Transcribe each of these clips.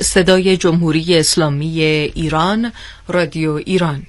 صدای جمهوری اسلامی ایران، رادیو ایران.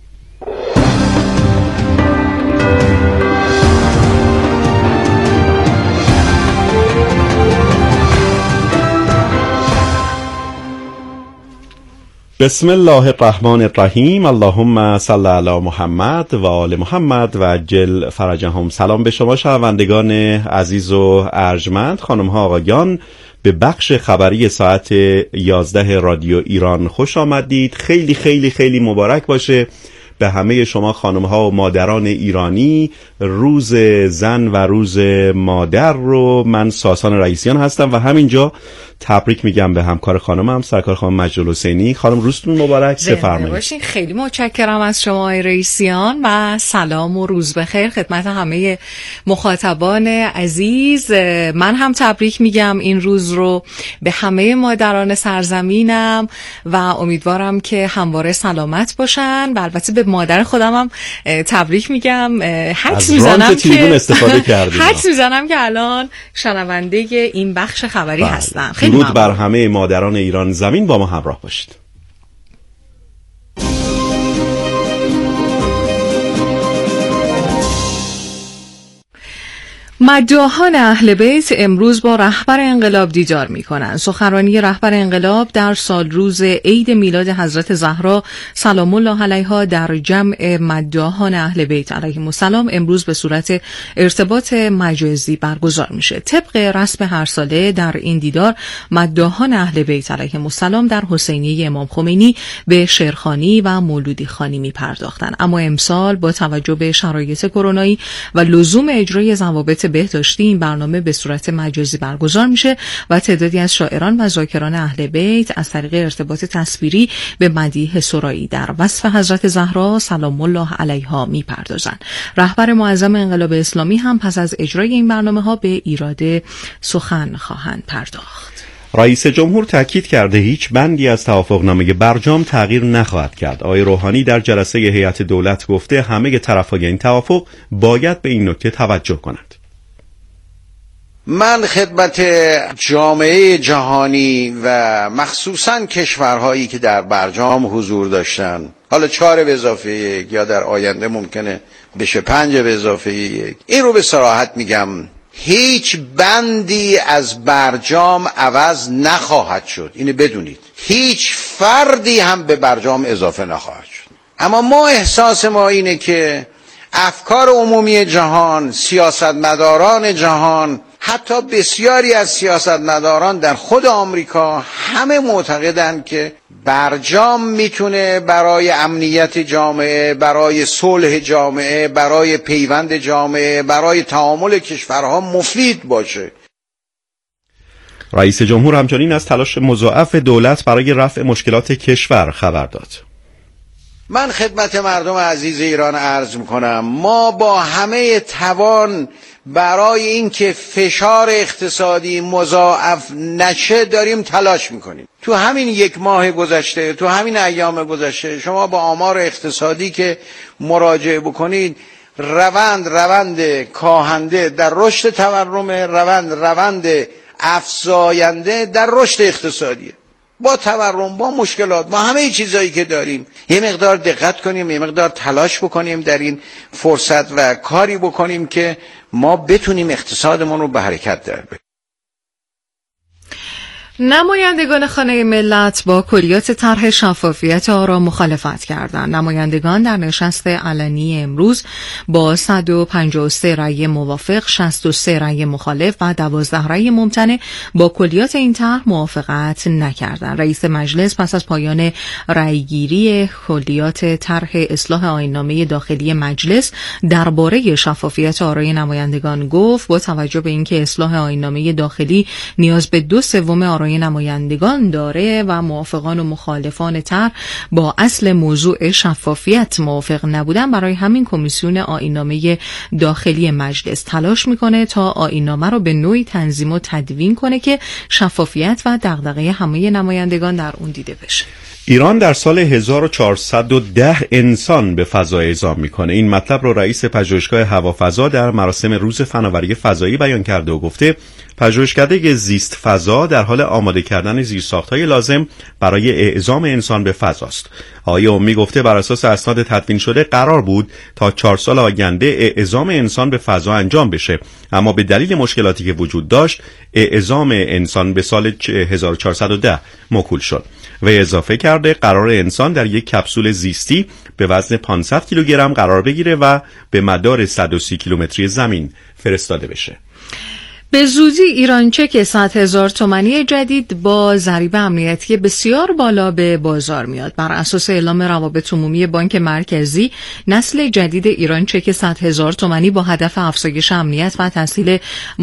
بسم الله الرحمن الرحیم. اللهم صل علی محمد و آل محمد و عجل فرجهم. سلام به شما شنوندگان عزیز و ارجمند، خانم ها آقایان، به بخش خبری ساعت 11 رادیو ایران خوش آمدید. خیلی خیلی خیلی مبارک باشه به همه شما خانم ها و مادران ایرانی. روز زن و روز مادر رو من ساسان رئیسیان هستم و همینجا تبریک میگم به همکار خانمم، سرکار خانم مجدل حسینی. خانم روزتون مبارک. بفرمایید. خیلی متشکرم از شما آقای رئیسیان و سلام و روز بخیر خدمت همه مخاطبان عزیز. من هم تبریک میگم این روز رو به همه مادران سرزمینم و امیدوارم که همواره سلامت باشن و البته به مادر خودم هم تبریک میگم. حدس میزنم که الان شنونده این بخش خبری هستن. درود بر همه مادران ایران زمین. با ما همراه باشید. مداحان اهل بیت امروز با رهبر انقلاب دیدار می‌کنند. سخنرانی رهبر انقلاب در سالروز عید میلاد حضرت زهرا سلام الله علیها در جمع مداحان اهل بیت علیهم السلام امروز به صورت ارتباط مجازی برگزار میشه. طبق رسم هر ساله در این دیدار مداحان اهل بیت علیهم السلام در حسینیه امام خمینی به شعرخوانی و مولودی خوانی می‌پرداختند، اما امسال با توجه به شرایط کرونایی و لزوم اجرای ضوابط بهداشتی این برنامه به صورت مجازی برگزار میشه و تعدادی از شاعران و ذاکران اهل بیت از طریق ارتباط تصویری به مدیح سرایی در وصف حضرت زهرا سلام الله علیها میپردازند. رهبر معظم انقلاب اسلامی هم پس از اجرای این برنامه به ایراد سخن خواهند پرداخت. رئیس جمهور تاکید کرده هیچ بندی از توافقنامه برجام تغییر نخواهد کرد. آقای روحانی در جلسه هیئت دولت گفته همه طرفای این توافق باید به این نکته توجه کنند. من خدمت جامعه جهانی و مخصوصاً کشورهایی که در برجام حضور داشتن، حالا 4 به اضافه 1 یا در آینده ممکنه بشه 5 به اضافه 1، این رو به صراحت میگم، هیچ بندی از برجام عوض نخواهد شد. اینو بدونید، هیچ فردی هم به برجام اضافه نخواهد شد. اما ما احساس ما اینه که افکار عمومی جهان، سیاستمداران جهان، حتی بسیاری از سیاستمداران در خود آمریکا همه معتقدند که برجام میتونه برای امنیت جامعه، برای صلح جامعه، برای پیوند جامعه، برای تعامل کشورها مفید باشه. رئیس جمهور همچنین از تلاش مضاعف دولت برای رفع مشکلات کشور خبر داد. من خدمت مردم عزیز ایران عرض میکنم، ما با همه توان برای اینکه فشار اقتصادی مضاعف نشه داریم تلاش میکنیم. تو همین 1 ماه گذشته، تو همین ایام گذشته، شما با آمار اقتصادی که مراجعه بکنید، روند کاهنده در رشد تورم، روند افزاینده در رشد اقتصادی. با تورم، با مشکلات، با همه چیزایی که داریم، یه مقدار دقت کنیم، یه مقدار تلاش بکنیم در این فرصت و کاری بکنیم که ما بتونیم اقتصادمون رو به حرکت در بیاریم. نمایندگان خانه ملت با کلیات طرح شفافیت آرا مخالفت کردند. نمایندگان در نشست علنی امروز با 153 رأی موافق، 63 رأی مخالف و 12 رأی ممتنع با کلیات این طرح موافقت نکردند. رئیس مجلس پس از پایان رأیگیری کلیات طرح اصلاح آیین‌نامه داخلی مجلس درباره شفافیت آرای نمایندگان گفت با توجه به اینکه اصلاح آیین‌نامه داخلی نیاز به 2/3 آرای نمایندگان داره و موافقان و مخالفان طرح با اصل موضوع شفافیت موافق نبودن، برای همین کمیسیون آیین‌نامه داخلی مجلس تلاش میکنه تا آیین‌نامه رو به نوعی تنظیم و تدوین کنه که شفافیت و دغدغه همه نمایندگان در اون دیده بشه. ایران در سال 1410 انسان به فضا اعزام میکنه. این مطلب رو رئیس پژوهشگاه هوافضا در مراسم روز فناوری فضایی بیان کرده و گفته پژوهشکده زیست فضا در حال آماده کردن زیرساخت‌های لازم برای اعزام انسان به فضاست. آقای امی گفته بر اساس اسناد تدوین شده قرار بود تا 4 سال آینده اعزام انسان به فضا انجام بشه، اما به دلیل مشکلاتی که وجود داشت اعزام انسان به سال 1410 موکول شد. و اضافه کرده قرار انسان در یک کپسول زیستی به وزن 500 کیلوگرم قرار بگیره و به مدار 130 کیلومتری زمین فرستاده بشه. به زودی ایرانچک 100,000 تومانی جدید با ضریب امنیتی بسیار بالا به بازار میاد. بر اساس اعلام روابط عمومی بانک مرکزی، نسل جدید ایرانچک 100,000 تومانی با هدف افزایش امنیت و تسهیل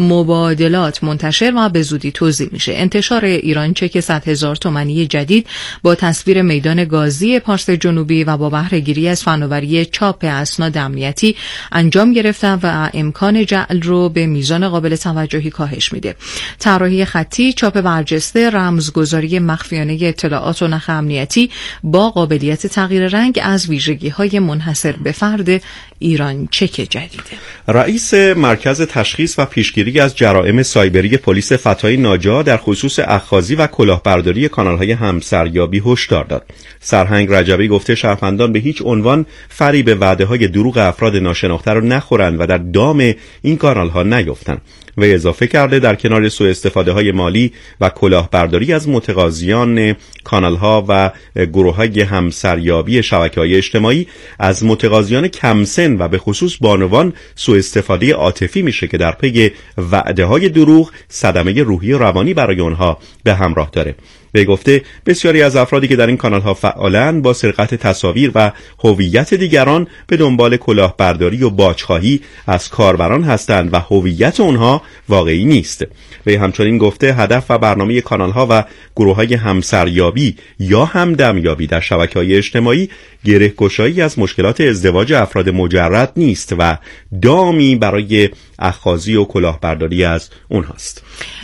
مبادلات منتشر و به زودی توزیع میشه. انتشار ایرانچک 100,000 تومانی جدید با تصویر میدان گازی پارس جنوبی و با بهره‌گیری از فناوری چاپ اسناد امنیتی انجام گرفته و امکان جعل رو به میزان قابل توجه کاهش میده. طراحی خطی، چاپ برجسته، رمزگذاری مخفیانه اطلاعات و نخ امنیتی با قابلیت تغییر رنگ از ویژگی‌های منحصر به فرد ایرانچک جدیده. رئیس مرکز تشخیص و پیشگیری از جرائم سایبری پلیس فتای ناجا در خصوص اخاذی و کلاهبرداری کانال‌های همسریابی هشدار داد. سرهنگ رجبی گفته شهروندان به هیچ عنوان فریب وعده‌های دروغ افراد ناشناخته را نخورند و در دام این کانال‌ها نیفتند. و اضافه کرده در کنار سوء استفاده های مالی و کلاهبرداری از متقاضیان کانال ها و گروه های همسریابی شبکه های اجتماعی از متقاضیان کم سن و به خصوص بانوان سوء استفاده عاطفی میشه که در پی وعده های دروغ صدمه روحی و روانی برای اونها به همراه داره. به گفته بسیاری از افرادی که در این کانال ها فعالن با سرقت تصاویر و هویت دیگران به دنبال کلاهبرداری و باجخواهی از کاربران هستند و هویت اونها واقعی نیست. و همچنین گفته هدف و برنامه کانال ها و گروه های همسریابی یا همدمیابی در شبکه‌های اجتماعی گره‌گشایی از مشکلات ازدواج افراد مجرد نیست و دامی برای اخاذی و کلاهبرداری از اونهاست.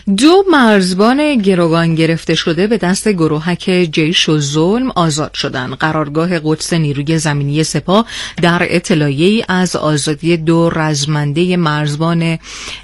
2 مرزبان گروگان گرفته شده به دست گروهک جیش و ظلم آزاد شدند. قرارگاه قدس نیروی زمینی سپاه در اطلاعیه‌ای از آزادی 2 رزمنده مرزبان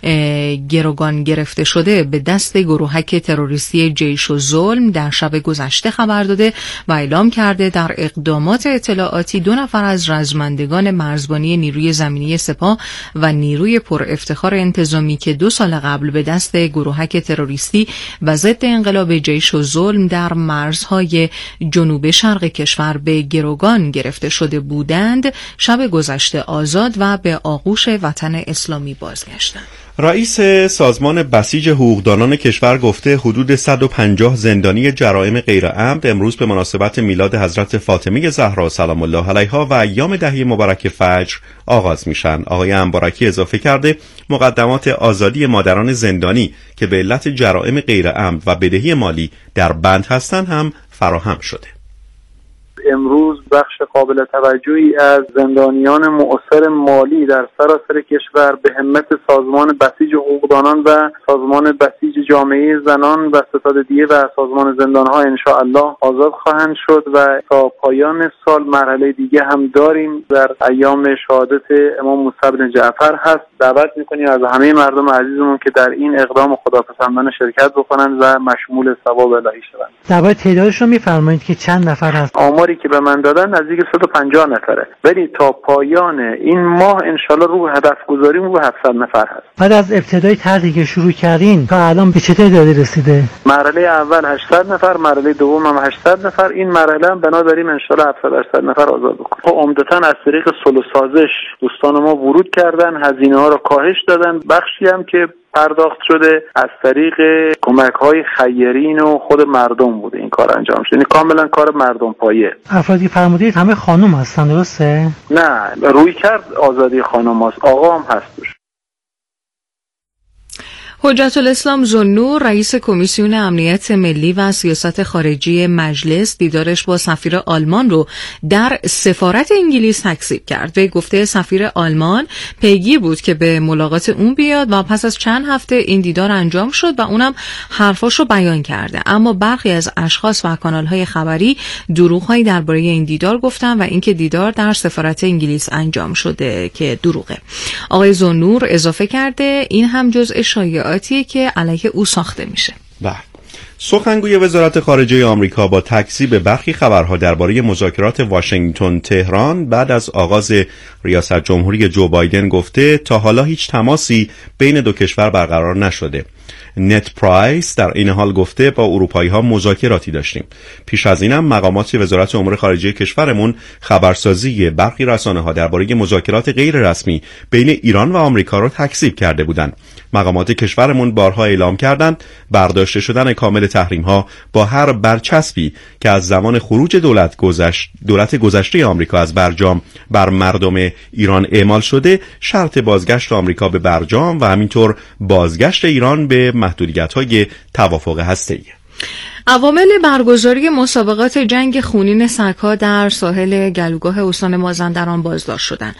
گروگان گرفته شده به دست گروهک تروریستی جیش و ظلم در شب گذشته خبر داده و اعلام کرده در اقدامات اطلاعاتی 2 نفر از رزمندگان مرزبانی نیروی زمینی سپاه و نیروی پر افتخار انتظامی که 2 سال قبل به دست گروهک تروریستی و ضد انقلاب جیش و ظلم در مرزهای جنوب شرق کشور به گروگان گرفته شده بودند شب گذشته آزاد و به آغوش وطن اسلامی بازگشتند. رئیس سازمان بسیج حقوقدانان کشور گفته حدود 150 زندانی جرائم غیرعمد امروز به مناسبت میلاد حضرت فاطمه زهرا سلام الله علیها و ایام دهه مبارک فجر آغاز میشن. آقای انبارکی اضافه کرده مقدمات آزادی مادران زندانی که به علت جرائم غیرعمد و بدهی مالی در بند هستند هم فراهم شده. امروز بخش قابل توجهی از زندانیان مؤثر مالی در سراسر کشور به همت سازمان بسیج حقوقدانان و سازمان بسیج جامعه زنان و ستاد دیه و سازمان زندانها انشاءالله آزاد خواهند شد و تا پایان سال مرحله دیگه هم داریم. در ایام شهادت امام موسی بن جعفر هست. دعوت می‌کنیم از همه مردم عزیزمون که در این اقدام خداپسندانه شرکت بکنند و مشمول ثواب الهی شوند. درباره تعدادش رو می‌فرمایید که چند نفر هست؟ آماری که به من دادن نزدیک 150 نفره، ولی تا پایان این ماه انشالله رو هدف گذاریمون رو 700 نفر هست. بعد از ابتدای طرحی که شروع کردین تا الان به چه تعدادی رسیده؟ مرحله اول 800 نفر، مرحله دوم هم 800 نفر، این مرحله هم بنا داریم انشالله 700 نفر آزاد بکنیم. عمدتاً از طریق صلح سازش دوستان ما ورود کردن، هزینه‌ها رو کاهش دادن. بخشی هم که پرداخت شده از طریق کمک‌های خیرین و خود مردم بوده این کار انجام شده. یعنی کاملا کار مردم پایه. افرادی فرمودید همه خانم هستن درسته؟ نه، روی کرد آزادی خانم هست، آقا هم هستش. حجت الاسلام ذوالنور رئیس کمیسیون امنیت ملی و سیاست خارجی مجلس دیدارش با سفیر آلمان رو در سفارت انگلیس تکذیب کرد. وی گفته سفیر آلمان پیگیر بود که به ملاقات اون بیاد و پس از چند هفته این دیدار انجام شد و اونم حرفاش رو بیان کرده. اما برخی از اشخاص و کانال‌های خبری دروغ‌هایی درباره این دیدار گفتن و اینکه دیدار در سفارت انگلیس انجام شده که دروغه. آقای ذوالنور اضافه کرده این هم جزء شایعاتیه که علیه او ساخته میشه. بله. سخنگوی وزارت خارجه آمریکا با تکذیب برخی خبرها درباره مذاکرات واشنگتن تهران بعد از آغاز ریاست جمهوری جو بایدن گفته تا حالا هیچ تماسی بین دو کشور برقرار نشده. نت پرایس در این حال گفته با اروپایی‌ها مذاکراتی داشتیم. پیش از اینم مقامات وزارت امور خارجه کشورمون خبرسازی برخی رسانه‌ها درباره مذاکرات غیر رسمی بین ایران و آمریکا را تکذیب کرده بودند. مقامات کشورمون بارها اعلام کردند برداشته شدن کامل تحریم‌ها با هر برچسبی که از زمان خروج دولت گذشته آمریکا از برجام بر مردم ایران اعمال شده شرط بازگشت آمریکا به برجام و همینطور بازگشت ایران به محدودیت‌های توافق هسته‌ای. عوامل برگزاری مسابقات جنگ خونین سگ‌ها در ساحل گلوگاه استان مازندران بازداشت شدند.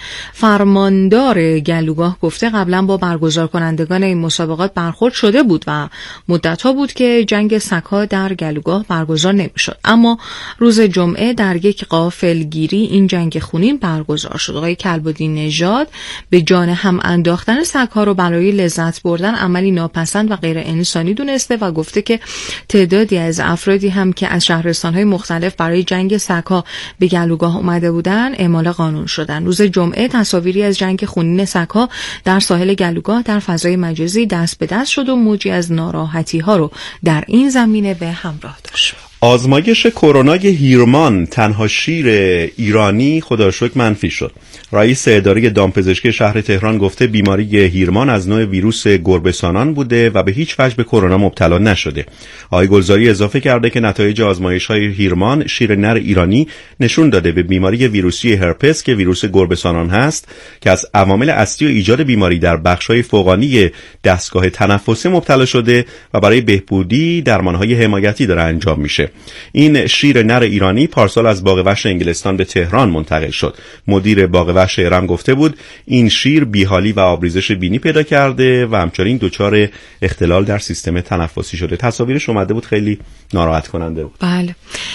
فرماندار گلوگاه گفته قبلا با برگزار کنندگان این مسابقات برخورد شده بود و مدت‌ها بود که جنگ سگ‌ها در گلوگاه برگزار نمی‌شد. اما روز جمعه در یک غافلگیری این جنگ خونین برگزار شد. آقای کلبدین نژاد به جان هم انداختن سگ‌ها رو برای لذت بردن عملی ناپسند و غیر انسانی دونسته و گفته که تعدادی از افرادی هم که از شهرستان‌های مختلف برای جنگ سگ‌ها به گلوگاه اومده بودن اعمال قانون شدن. روز جمعه تصاویری از جنگ خونین سگ‌ها در ساحل گلوگاه در فضای مجازی دست به دست شد و موجی از ناراحتی‌ها رو در این زمینه به همراه داشت. آزمایش کرونای هیرمان تنها شیر ایرانی خدا رو شکر منفی شد. رئیس اداره دامپزشکی شهر تهران گفته بیماری هیرمان از نوع ویروس گربه‌سانان بوده و به هیچ وجه به کرونا مبتلا نشده. آقای گلزاری اضافه کرده که نتایج آزمایش‌های هیرمان شیر نر ایرانی نشون داده به بیماری ویروسی هرپس که ویروس گربه‌سانان هست که از عوامل اصلی و ایجاد بیماری در بخش‌های فوقانی دستگاه تنفسی مبتلا شده و برای بهبودی درمان‌های حمایتی داره انجام میشه. این شیر نر ایرانی پارسال از باغ وحش انگلستان به تهران منتقل شد. مدیر باغ وحش ارم گفته بود این شیر بیحالی و آبریزش بینی پیدا کرده و همچنین دچار اختلال در سیستم تنفسی شده. تصاویرش اومده بود خیلی ناراحت کننده بود. بله.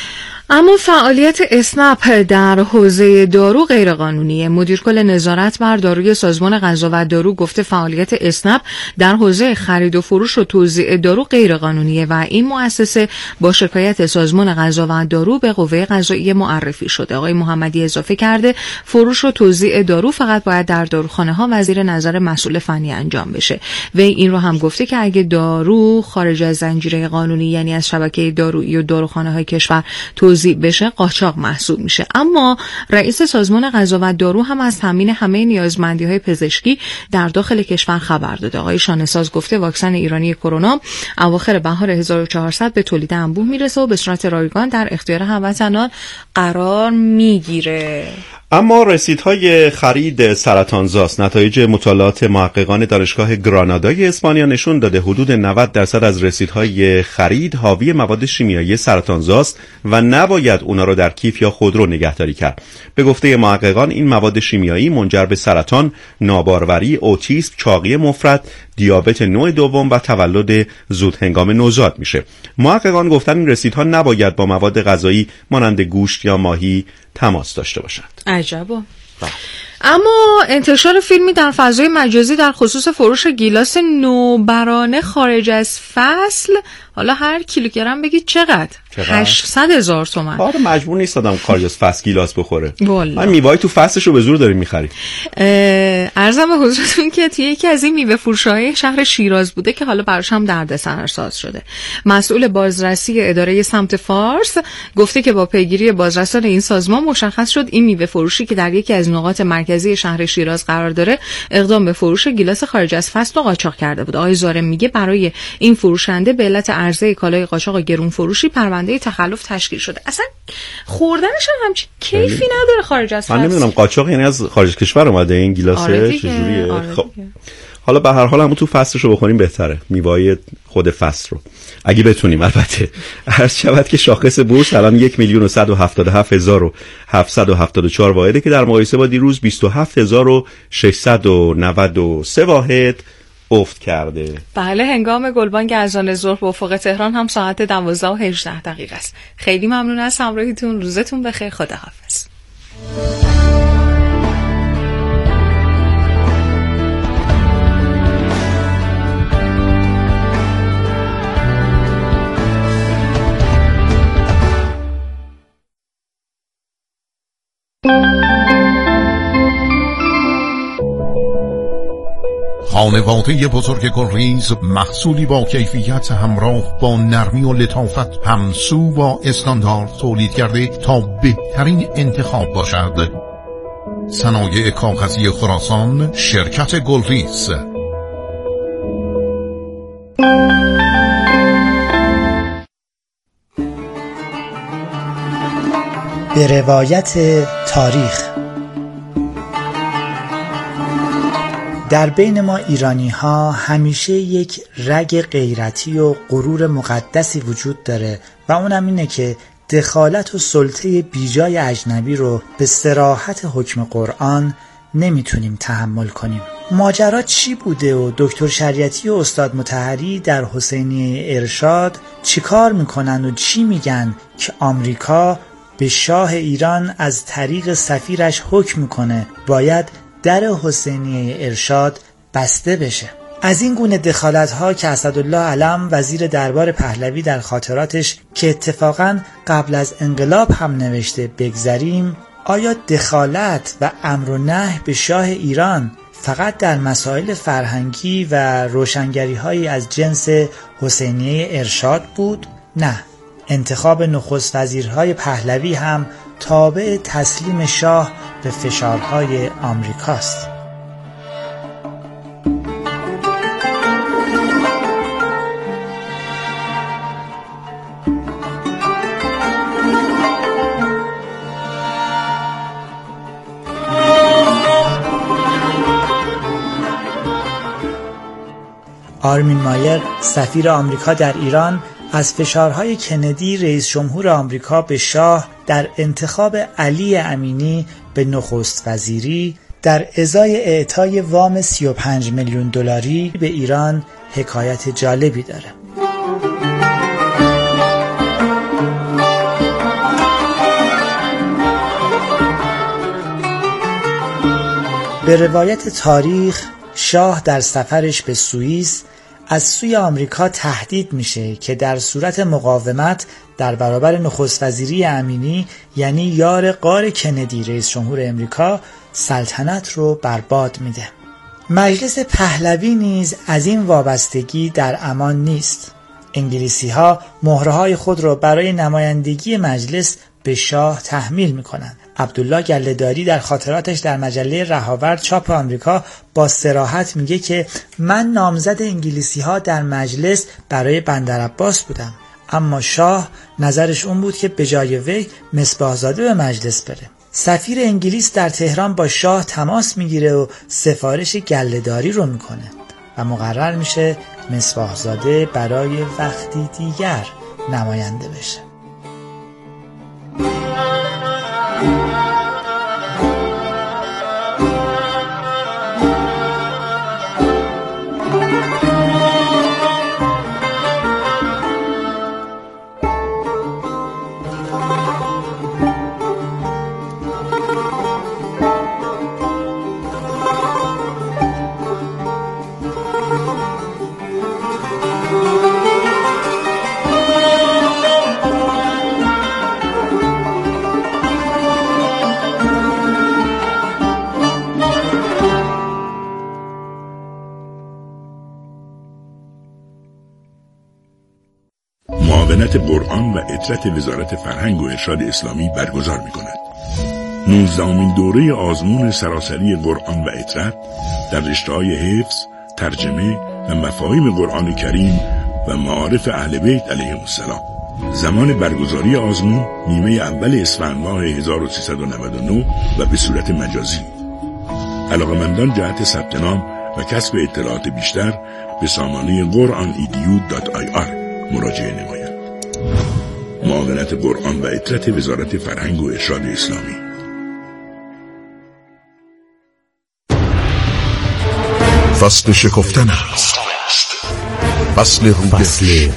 اما فعالیت اسنپ در حوزه دارو غیرقانونیه. مدیر کل نظارت بر داروی سازمان غذا و دارو گفته فعالیت اسنپ در حوزه خرید و فروش و توزیع دارو غیرقانونیه و این مؤسسه با شکایت سازمان غذا و دارو به قوه قضاییه معرفی شده. آقای محمدی اضافه کرده فروش و توزیع دارو فقط باید در داروخانه‌ها و زیر نظر مسئول فنی انجام بشه. و این رو هم گفته که اگه دارو خارج از زنجیره قانونی یعنی از شبکه دارویی و داروخانه‌های کشور توزیع بشه قاچاق محسوب میشه. اما رئیس سازمان غذا و دارو هم از تامین همه نیازمندی‌های پزشکی در داخل کشور خبر داده. آقای شانه‌ساز گفته واکسن ایرانی کرونا اواخر بهار 1400 به تولید انبوه میرسه و به صورت رایگان در اختیار هموطنان قرار میگیره. اما رسیدهای خرید سرطانزاست. نتایج مطالعات محققان دانشگاه گرانادای اسپانیا نشون داده حدود 90% از رسیدهای خرید حاوی مواد شیمیایی سرطانزاست و نباید اونا رو در کیف یا خودرو نگهداری کرد. به گفته محققان این مواد شیمیایی منجر به سرطان، ناباروری، اوتیسم، چاقی مفرط، دیابت نوع دوم و تولد زود هنگام نوزاد میشه. محققان گفتن این رسیدها نباید با مواد غذایی مانند گوشت یا ماهی تماس داشته باشند. عجبا. اما انتشار فیلمی در فضای مجازی در خصوص فروش گیلاس نوبرانه خارج از فصل، حالا هر کیلوگرم بگید چقدر؟ 800,000 تومان. آره مجبور نیست آدم خارج از فصل گیلاس بخوره. من میوه‌ای تو فصلش رو به زور داریم می‌خریم. عرضم به حضورتون که توی یکی از این میوه فروش‌های شهر شیراز بوده که حالا براش هم دردسرساز شده. مسئول بازرسی اداره سمت فارس گفته که با پیگیری بازرسان این سازمان مشخص شد این میوه فروشی که در یکی از نقاط مرکزی شهر شیراز قرار داره اقدام به فروش گیلاس خارج از فصل قاچاق کرده بود. آقای زارم میگه برای این فروشنده به علت عرضه کالای قاچاق و گرون فروشی پرونده تخلف تشکیل شده. اصلا خوردنش هم همچین کیفی نداره خارج از فصل. من نمیدونم قاچاق یعنی از خارج کشور اومده این گیلاسه چجوریه؟ خب حالا به هر حال همون تو فصلشو بخوریم بهتره، میوه‌های خود فصل رو اگه بتونیم. البته عرض شود که شاخص بورس الان 1,177,774 واحده که در مقایسه با دیروز 27,693 واحد افت کرده. بله، هنگام گلبانگ اذان ظهر به افق تهران هم ساعت 12:18 است. خیلی ممنون از همراهیتون، روزتون بخیر، خداحافظ. خانواده بزرگ گلریز محصولی با کیفیت همراه با نرمی و لطافت همسو با استاندارد تولید کرده تا بهترین انتخاب باشد. صنایع کاغذی خراسان، شرکت گلریز. به روایت تاریخ، در بین ما ایرانی ها همیشه یک رگ غیرتی و غرور مقدسی وجود داره و اونم اینه که دخالت و سلطه بیجای اجنبی رو به صراحت حکم قرآن نمیتونیم تحمل کنیم. ماجرا چی بوده و دکتر شریعتی و استاد مطهری در حسینیه ارشاد چیکار میکنن و چی میگن که آمریکا به شاه ایران از طریق سفیرش حکم میکنه باید در حسینیه ارشاد بسته بشه؟ از این گونه دخالت‌ها که اسدالله علم وزیر دربار پهلوی در خاطراتش که اتفاقاً قبل از انقلاب هم نوشته بگذریم، آیا دخالت و امر و نهی به شاه ایران فقط در مسائل فرهنگی و روشنگری‌هایی از جنس حسینیه ارشاد بود؟ نه، انتخاب نخست وزیرهای پهلوی هم تابع تسلیم شاه به فشارهای آمریکاست. آرمین مایر سفیر آمریکا در ایران از فشارهای کندی رئیس جمهور آمریکا به شاه در انتخاب علی امینی به نخست وزیری در ازای اعطای وام 35 میلیون دلاری به ایران حکایت جالبی داره. به روایت تاریخ، شاه در سفرش به سوئیس از سوی آمریکا تهدید میشه که در صورت مقاومت در برابر نخست وزیری امینی، یعنی یار غار کندی رئیس جمهور آمریکا، سلطنت رو برباد میده. مجلس پهلوی نیز از این وابستگی در امان نیست. انگلیسی ها مهره های خود را برای نمایندگی مجلس به شاه تحمیل میکنند. عبدالله گله‌داری در خاطراتش در مجله رهاورد چاپ آمریکا با صراحت میگه که من نامزد انگلیسی ها در مجلس برای بندرعباس بودم، اما شاه نظرش اون بود که به جای وی مصباحزاده به مجلس بره. سفیر انگلیس در تهران با شاه تماس میگیره و سفارش گله‌داری رو میکنه و مقرر میشه مصباحزاده برای وقتی دیگر نماینده بشه. معاونت قرآن و عطرت وزارت فرهنگ و ارشاد اسلامی برگزار می‌کند. 19مین دوره آزمون سراسری قرآن و عطرت در رشته‌های حفظ، ترجمه و مفاهیم قرآن کریم و معارف اهل بیت علیهم السلام. زمان برگزاری آزمون نیمه اول اسفند ماه 1399 و به صورت مجازی. علاقه‌مندان جهت ثبت نام و کسب اطلاعات بیشتر به سامانه quranedu.ir مراجعه نمایند. معاونت قرآن و اطرت وزارت فرهنگ و ارشاد اسلامی. فصل شکفتن است. فصل رویش.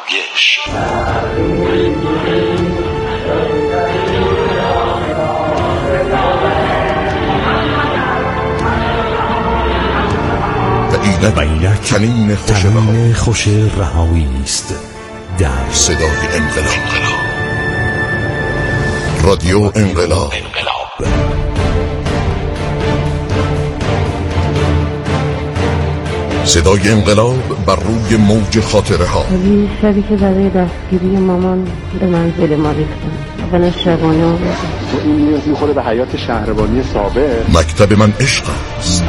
و اینک کنین خوش رهایی است در صدای انقلاب. رادیو انقلاب. صدای انقلاب بر روی موج خاطره ها. شبی که برای دستگیری مامان به منزل ما ریختن و نشبانه آمدن. این نیاز میخوره به حیات شهربانی سابق. مکتب من عشق است.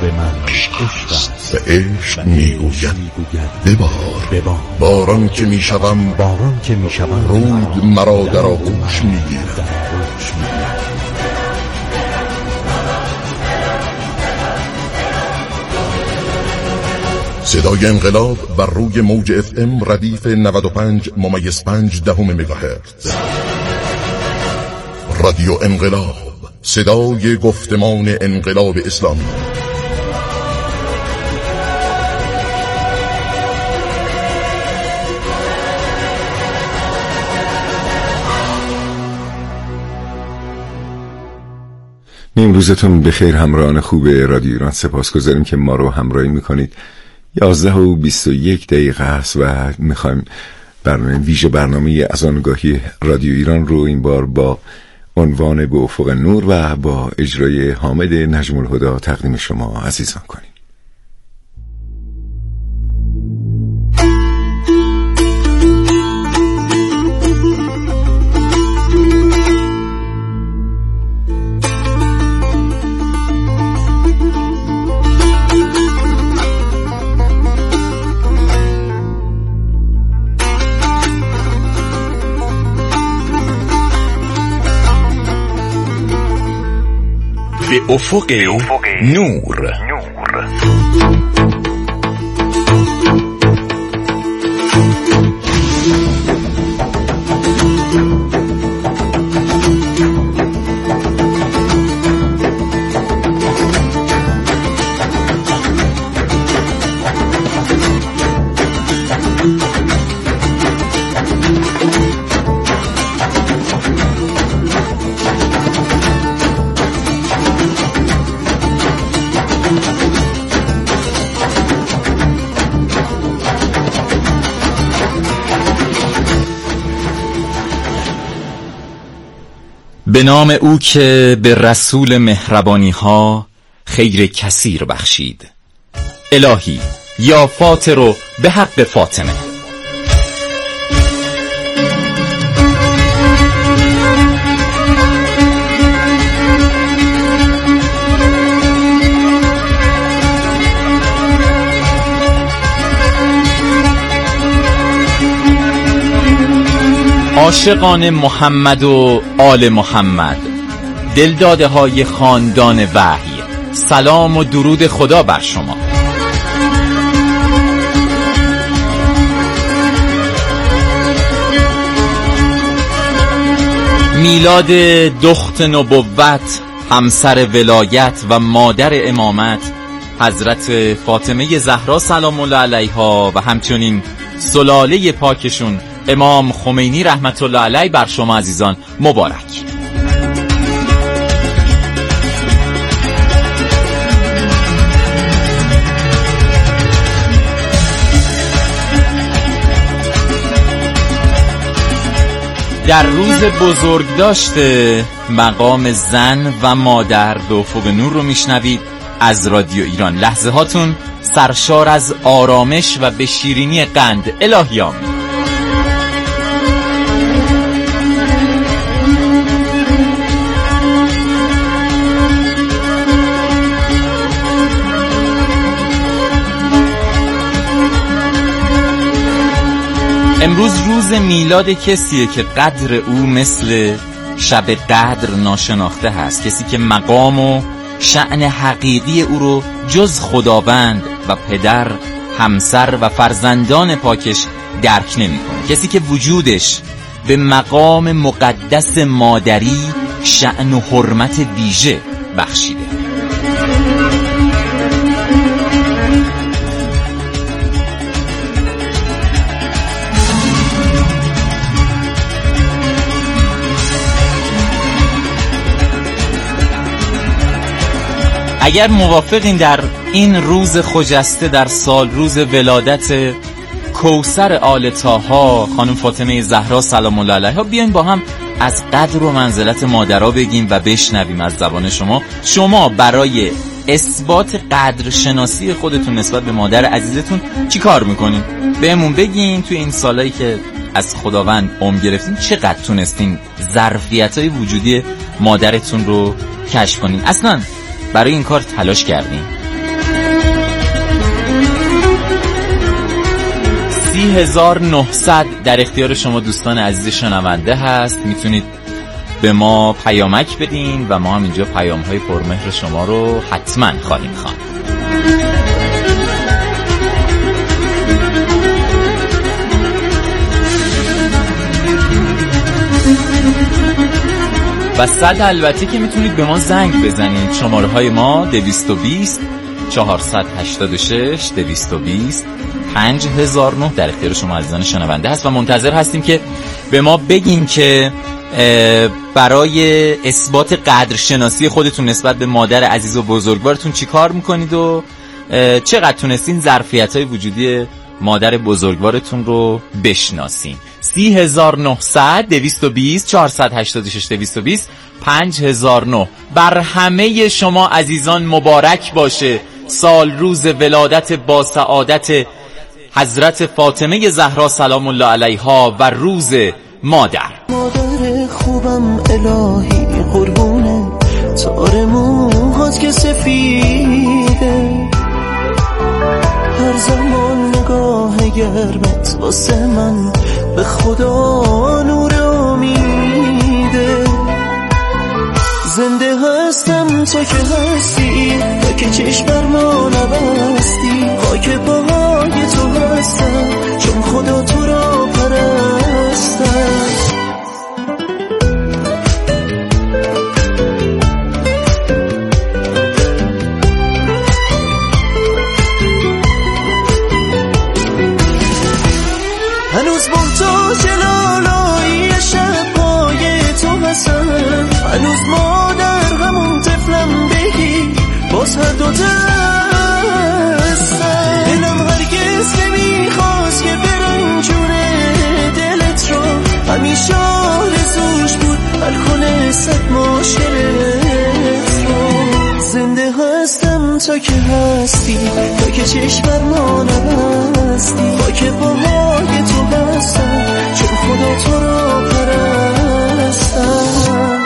و عشق میگوید ببار. باران که میشوم رود مرا در آغوش میگیرد. صدای انقلاب بر روی موج FM ردیف 95.5 مگاهرتز. رادیو انقلاب، صدای گفتمان انقلاب اسلامی. امروزتون بخیر همراهان خوب رادیو ایران. سپاسگزاریم که ما رو همراهی میکنید. 11:21 است و میخوایم برنامه از آنگاهی رادیو ایران رو این بار با عنوان به افق نور و با اجرای حامد نجم الهدی تقدیم شما عزیزان کنیم. به افق نور. به نام او که به رسول مهربانی ها خیر کثیر بخشید. الهی یا فاطر به حق فاطمه. عاشقان محمد و آل محمد، دلداده های خاندان وحی، سلام و درود خدا بر شما. میلاد دخت نبوت، همسر ولایت و مادر امامت حضرت فاطمه زهرا سلام الله علیها و همچنین سلاله پاکشون امام خمینی رحمت الله علیه بر شما عزیزان مبارک. در روز بزرگداشت مقام زن و مادر به افق نور رو میشنوید از رادیو ایران. لحظه هاتون سرشار از آرامش و به شیرینی قند. الهی آمین. امروز روز میلاد کسیه که قدر او مثل شب قدر ناشناخته هست، کسی که مقام و شأن حقیقی او رو جز خداوند و پدر، همسر و فرزندان پاکش درک نمی‌کنه. کسی که وجودش به مقام مقدس مادری شأن و حرمت ویژه بخشیده. اگر موافقین در این روز خجسته در سال روز ولادت کوثر آل طاها خانم فاطمه زهرا سلام الله علیها بیایم با هم از قدر و منزلت مادرها بگیم و بشنویم از زبان شما برای اثبات قدر شناسی خودتون نسبت به مادر عزیزتون چی کار میکنین؟ بهمون بگین توی این سالایی که از خداوند عمر گرفتین چقدر تونستین ظرفیت‌های وجودی مادرتون رو کشف کنین، اصلا برای این کار تلاش کردین. 30900 در اختیار شما دوستان عزیز شنونده هست، میتونید به ما پیامک بدین و ما هم اینجا پیام‌های پرمهر شما رو حتما خواهیم خواند. و 100 البته که میتونید به ما زنگ بزنید. شماره های ما 220 486 220 5009 در اختیار شما عزیزان شنونده هست و منتظر هستیم که به ما بگین که برای اثبات قدر شناسی خودتون نسبت به مادر عزیز و بزرگوارتون چی کار میکنید و چقدر تونستین ظرفیت‌های وجودی مادر بزرگوارتون رو بشناسین. 30900 220 486 220 5009. بر همه شما عزیزان مبارک باشه سال روز ولادت با سعادت حضرت فاطمه زهرا سلام الله علیها و روز مادر. مادر خوبم الهی قربونه، تار موهات که سفیده، هر زمان نگاه گرمت واسه من به خدا نور امیده. زنده هستم تا که هستی، تا که چشم بر ما نبستی، خاک پاهای تو هستم چون خدا تو را پرستم. هنوز محتاج لالایی شب‌های تو هستم، هنوز مادر همون طفلم بگی باز هر دو دستم. دلم هرگز نمیخواست که برنجونه دلت رو، همیشه آرزوش بود حل کنه صد مشکلت رو. زنده هستم تا که هستی، تا که چشم بر ما نبستی، خاک پاهای تو هستم چون خدا تو را پرستم.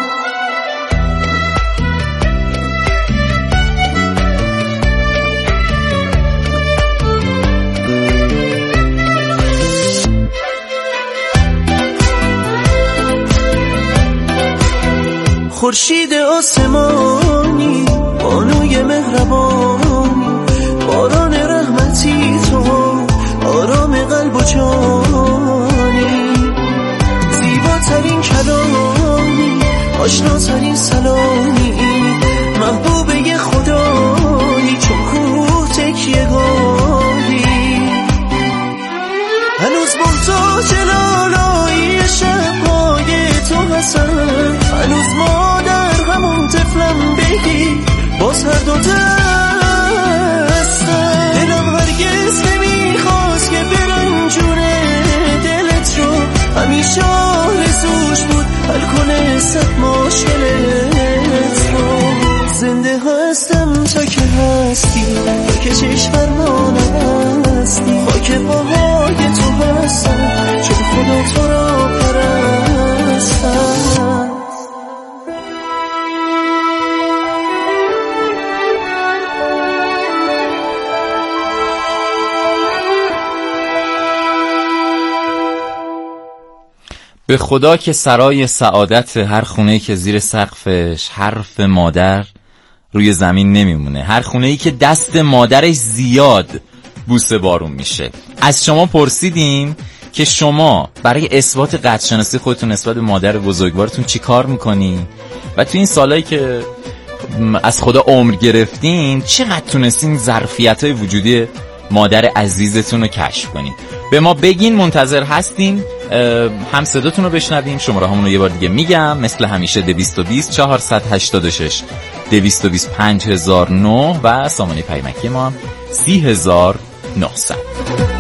خورشید آسمانی، بانوی مهربانی، باران رحمتی تو، آرام قلب و جانی، زیباترین کلامی، آشناترین سلامی، محبوبه خدایی چون کوه تکیه‌گاهی. هنوز محتاج لالایی شب‌های تو هستم، هنوز مادر همون طفلم بگی باز هر دو دستم. دلم هرگز نمیخواست که برنجونه دلت رو، همیشه آرزوش بود حل کنه صد مشکلت رو. زنده هستم تا که هستی، تا که چشم بر ما نبستی، خاک پاهای تو هستم چون خدا تو را پرستم. به خدا که سرای سعادت هر خونه‌ای که زیر سقفش حرف مادر روی زمین نمیمونه. هر خونه‌ای که دست مادرش زیاد بوسه بارون میشه. از شما پرسیدیم که شما برای اثبات قدرشناسی خودتون نسبت به مادر بزرگوارتون چی کار میکنی و تو این سالایی که از خدا عمر گرفتین چقدر تونستین ظرفیت‌های وجودی مادر عزیزتون رو کشف کنین. به ما بگین، منتظر هستیم هم صداتون رو بشنویم. شماره همون رو یه بار دیگه میگم، مثل همیشه 220 486 220 5009 و سامانه پیمکی ما 30900.